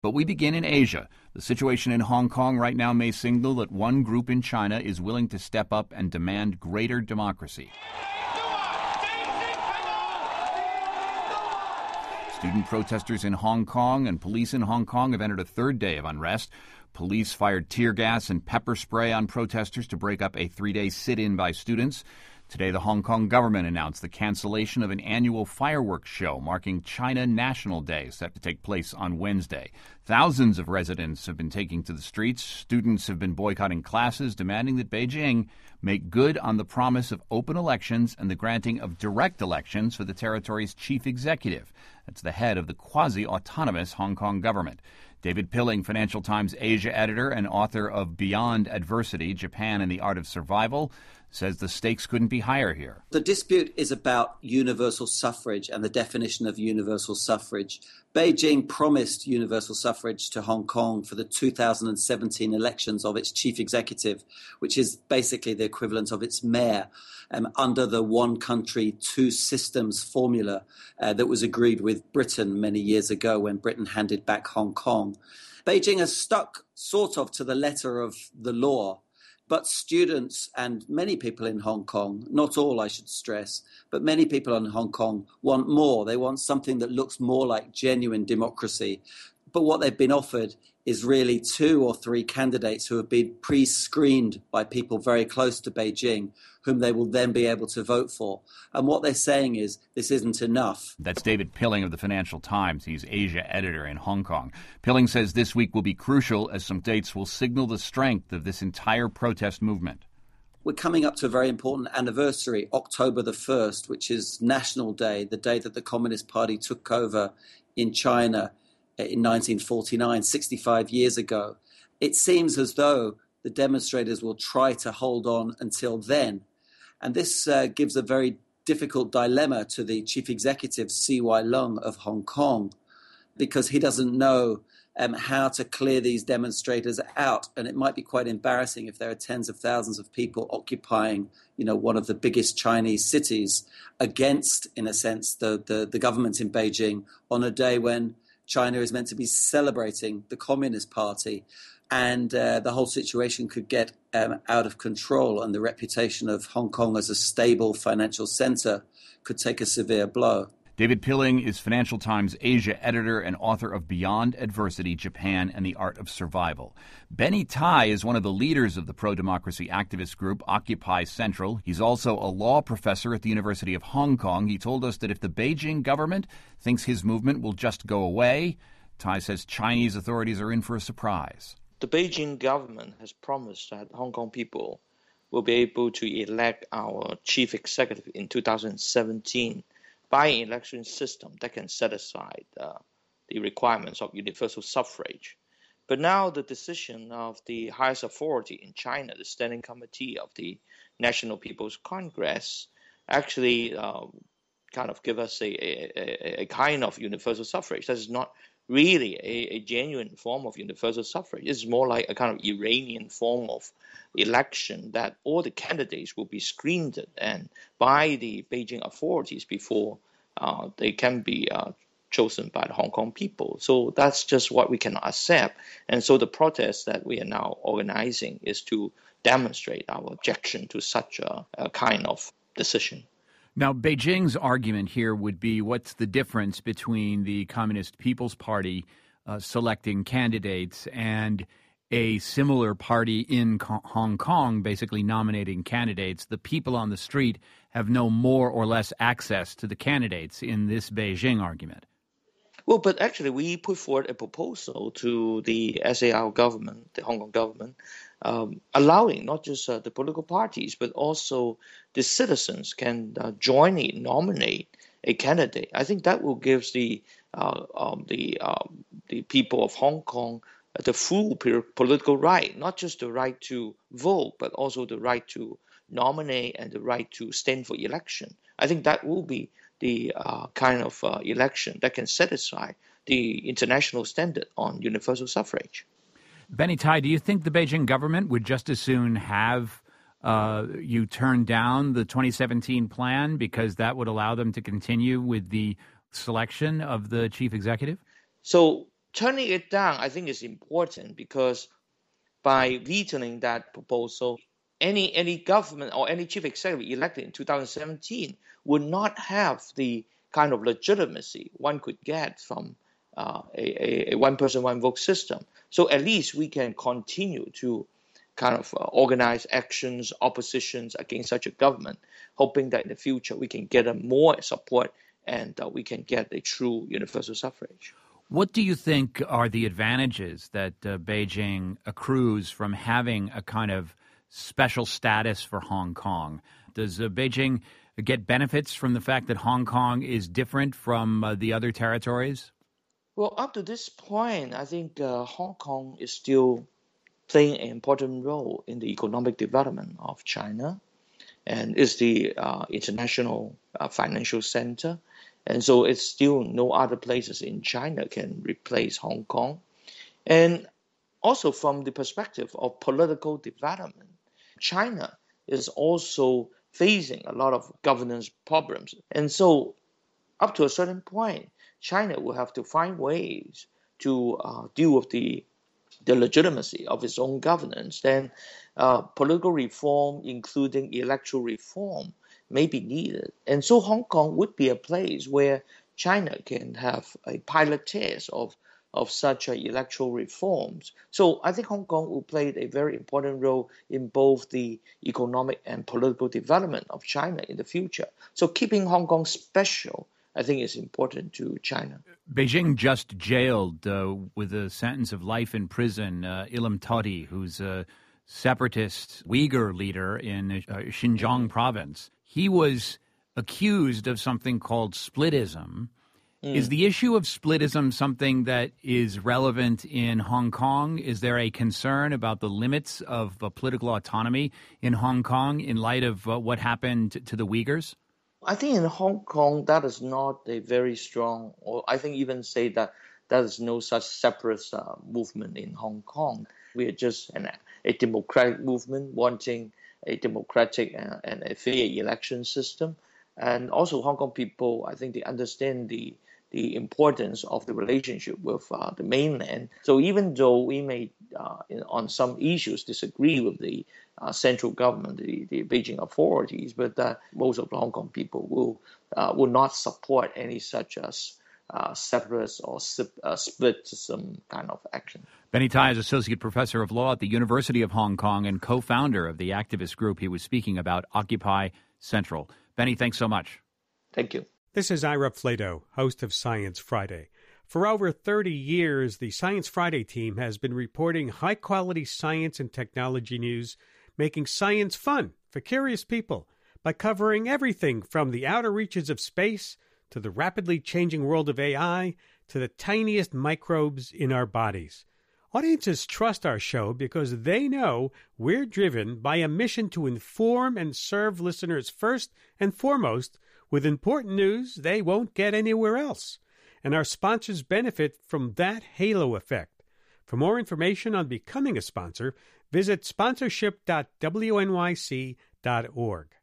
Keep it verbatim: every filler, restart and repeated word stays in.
But we begin in Asia. The situation in Hong Kong right now may signal that one group in China is willing to step up and demand greater democracy. Student protesters in Hong Kong and police in Hong Kong have entered a third day of unrest. Police fired tear gas and pepper spray on protesters to break up a three-day sit-in by students. Today, the Hong Kong government announced the cancellation of an annual fireworks show marking China National Day, set to take place on Wednesday. Thousands of residents have been taking to the streets. Students have been boycotting classes, demanding that Beijing make good on the promise of open elections and the granting of direct elections for the territory's chief executive. That's the head of the quasi-autonomous Hong Kong government. David Pilling, Financial Times Asia editor and author of Beyond Adversity, Japan and the Art of Survival, says the stakes couldn't be higher here. The dispute is about universal suffrage and the definition of universal suffrage. Beijing promised universal suffrage to Hong Kong for the two thousand seventeen elections of its chief executive, which is basically the equivalent of its mayor, um, under the one country, two systems formula uh, that was agreed with Britain many years ago when Britain handed back Hong Kong. Beijing has stuck sort of to the letter of the law. But students and many people in Hong Kong, not all I should stress, but many people in Hong Kong want more. They want something that looks more like genuine democracy. But what they've been offered is really two or three candidates who have been pre-screened by people very close to Beijing, whom they will then be able to vote for. And what they're saying is this isn't enough. That's David Pilling of the Financial Times. He's Asia editor in Hong Kong. Pilling says this week will be crucial as some dates will signal the strength of this entire protest movement. We're coming up to a very important anniversary, October the first, which is National Day, the day that the Communist Party took over in China in nineteen forty-nine, sixty-five years ago. It seems as though the demonstrators will try to hold on until then. And this uh, gives a very difficult dilemma to the chief executive, C Y Leung of Hong Kong, because he doesn't know um, how to clear these demonstrators out. And it might be quite embarrassing if there are tens of thousands of people occupying, you know, one of the biggest Chinese cities against, in a sense, the, the, the government in Beijing on a day when China is meant to be celebrating the Communist Party. And uh, the whole situation could get um, out of control, and the reputation of Hong Kong as a stable financial center could take a severe blow. David Pilling is Financial Times Asia editor and author of Beyond Adversity, Japan and the Art of Survival. Benny Tai is one of the leaders of the pro-democracy activist group Occupy Central. He's also a law professor at the University of Hong Kong. He told us that if the Beijing government thinks his movement will just go away, Tai says Chinese authorities are in for a surprise. The Beijing government has promised that Hong Kong people will be able to elect our chief executive in two thousand seventeen by an election system that can set aside uh, the requirements of universal suffrage. But now the decision of the highest authority in China, the Standing Committee of the National People's Congress, actually uh, kind of give us a, a, a kind of universal suffrage. That is not really a, a genuine form of universal suffrage. It's more like a kind of Iranian form of election that all the candidates will be screened and by the Beijing authorities before uh, they can be uh, chosen by the Hong Kong people. So that's just what we cannot accept. And so the protest that we are now organizing is to demonstrate our objection to such a, a kind of decision. Now, Beijing's argument here would be, what's the difference between the Communist People's Party uh, selecting candidates and a similar party in Hong Kong basically nominating candidates? The people on the street have no more or less access to the candidates in this Beijing argument. Well, but actually we put forward a proposal to the S A R government, the Hong Kong government, um, allowing not just uh, the political parties, but also the citizens can uh, jointly nominate a candidate. I think that will give the uh, um, the uh, the people of Hong Kong the full political right, not just the right to vote, but also the right to nominate and the right to stand for election. I think that will be the uh, kind of uh, election that can satisfy the international standard on universal suffrage. Benny Tai, do you think the Beijing government would just as soon have uh, you turn down the twenty seventeen plan because that would allow them to continue with the selection of the chief executive? So turning it down, I think, is important because by vetoing that proposal, any any government or any chief executive elected in two thousand seventeen would not have the kind of legitimacy one could get from uh, a, a one person, one vote system. So at least we can continue to kind of uh, organize actions, oppositions against such a government, hoping that in the future we can get a more support and uh, we can get a true universal suffrage. What do you think are the advantages that uh, Beijing accrues from having a kind of special status for Hong Kong? Does uh, Beijing get benefits from the fact that Hong Kong is different from uh, the other territories? Well, up to this point, I think uh, Hong Kong is still playing an important role in the economic development of China and is the uh, international uh, financial center. And so it's still no other places in China can replace Hong Kong. And also from the perspective of political development, China is also facing a lot of governance problems. And so up to a certain point, China will have to find ways to uh, deal with the, the legitimacy of its own governance. Then uh, political reform, including electoral reform, may be needed. And so Hong Kong would be a place where China can have a pilot test of, of such uh, electoral reforms. So I think Hong Kong will play a very important role in both the economic and political development of China in the future. So keeping Hong Kong special, I think, is important to China. Beijing just jailed uh, with a sentence of life in prison uh, Ilham Tohti, who's a separatist Uyghur leader in uh, Xinjiang province. He was accused of something called splitism. Mm. Is the issue of splitism something that is relevant in Hong Kong? Is there a concern about the limits of uh, political autonomy in Hong Kong in light of uh, what happened to, to the Uyghurs? I think in Hong Kong, that is not a very strong, or I think even say that there is no such separatist uh, movement in Hong Kong. We are just an, a democratic movement wanting a democratic and, and a fair election system. And also Hong Kong people, I think they understand the the importance of the relationship with uh, the mainland. So even though we may, uh, in, on some issues, disagree with the uh, central government, the, the Beijing authorities, but uh, most of the Hong Kong people will uh, will not support any such as uh, separatist or uh, splitism kind of action. Benny Tai is Associate Professor of Law at the University of Hong Kong and co-founder of the activist group he was speaking about, Occupy Central. Benny, thanks so much. Thank you. This is Ira Flato, host of Science Friday. For over thirty years, the Science Friday team has been reporting high-quality science and technology news, making science fun for curious people by covering everything from the outer reaches of space to the rapidly changing world of A I to the tiniest microbes in our bodies. Audiences trust our show because they know we're driven by a mission to inform and serve listeners first and foremost with important news they won't get anywhere else. And our sponsors benefit from that halo effect. For more information on becoming a sponsor, visit sponsorship dot w n y c dot org.